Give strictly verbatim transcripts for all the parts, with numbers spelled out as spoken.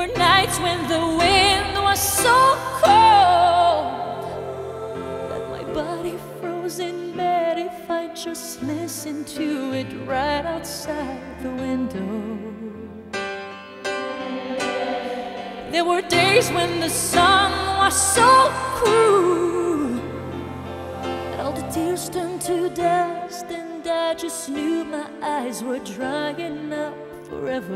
were nights when the wind was so cold that my body froze in bed if I just listened to it right outside the window. There were days when the sun was so cruel that all the tears turned to dust, and I just knew my eyes were drying up forever.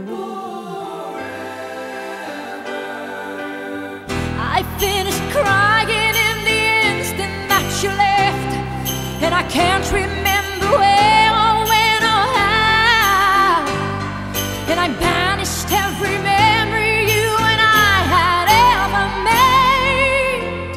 I finished crying in the instant that you left, and I can't remember where or when or how, and I banished every memory you and I had ever made.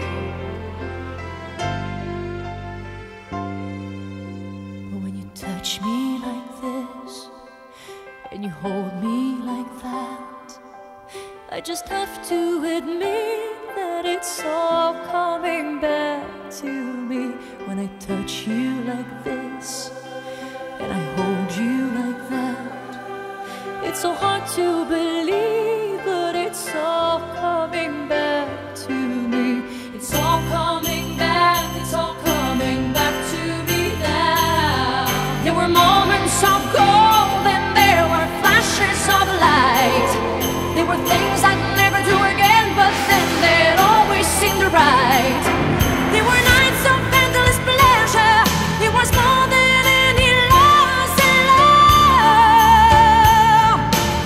But when you touch me like this and you hold me like that, I just have to admit that it's all coming back to me. When I touch you like this and I hold you like that, it's so hard to believe, but it's all coming back to me. It's all coming back, it's all coming back to me now. There were moments of gold and there were flashes of light. There were things I'd never do again, but then they'd always seem right. There were nights of endless pleasure. It was more than any loss in love.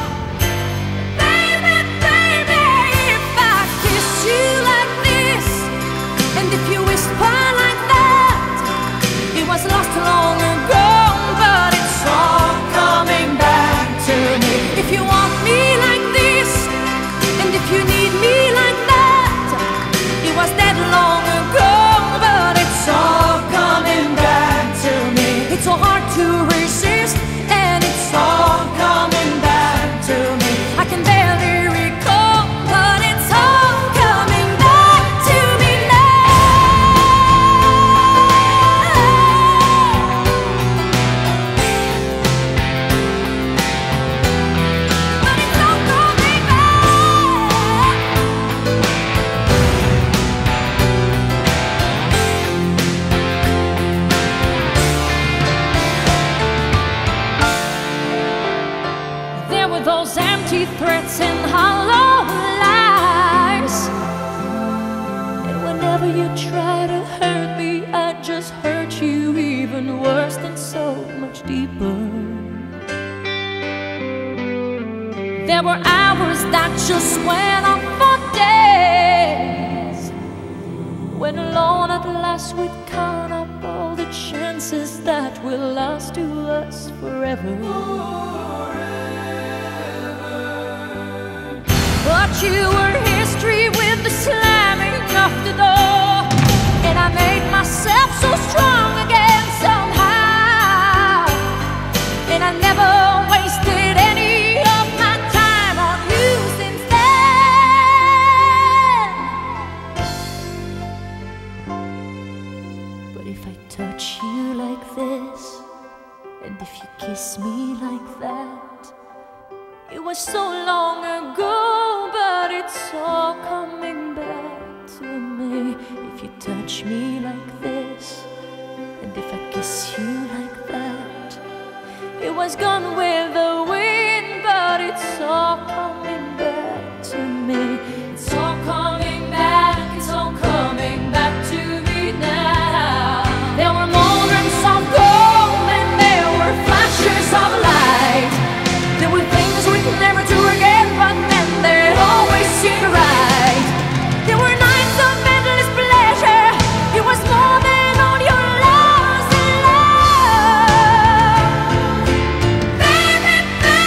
Baby, baby, if I kiss you like this, and if you whisper like that, it was lost long ago, but it's all coming back to me. If you want me like this, and if you need me like that, it was dead long ago, but it's all coming back to me. It's so hard to resist, and it's all coming back to me. I can barely recall, but it's all coming back to me But it's all coming back. There were those empty threats and hollow lies, and whenever you try to hurt me, I just hurt you even worse and so much deeper. There were hours that just went on for days, when alone at last we'd count up all the chances that will last to us forever. But you were history with the slamming of the door, and I made myself so strong again somehow, and I never wasted any of my time on you since then. But if I touch you like this, and if you kiss me like that, it was so long ago, but it's all coming back to me. If you touch me like this, and if I kiss you like that, it was gone with the wind, but it's all coming back to me. It's all coming back, it's all coming back to me now. There were moments of gold and there were flashes of light. There were things we'd never do again, but then they'd always seem right. There were nights of endless pleasure. It was more than all your loss in love. Baby, baby,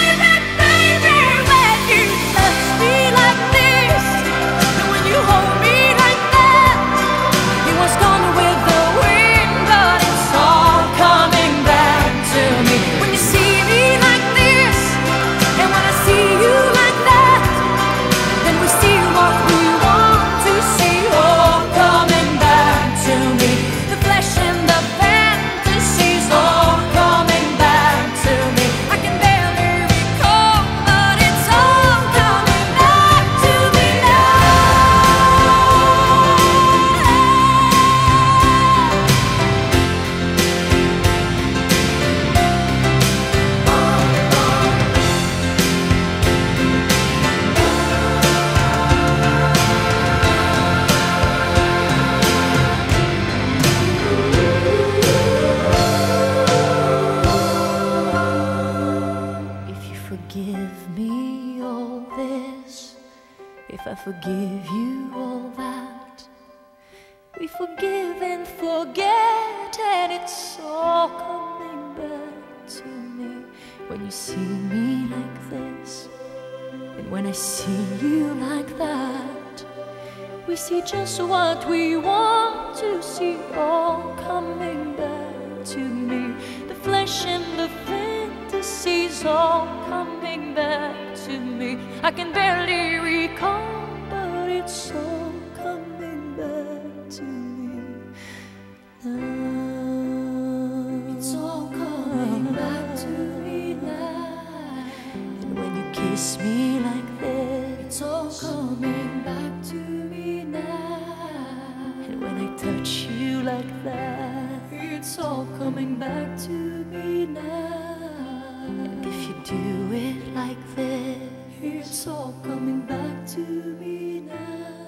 if I forgive you all that we forgive and forget, and it's all coming back to me when you see me like this, and when I see you like that. We see just what we want to see, all coming back to me. The flesh and the fantasies all coming back to me. I can barely recall, but it's all coming back to me now. It's all coming back to me now. And when you kiss me like this, it's all coming back to me now. And when I touch you like that, it's all coming back to me now. And if you do it like this, it's all coming back to me now.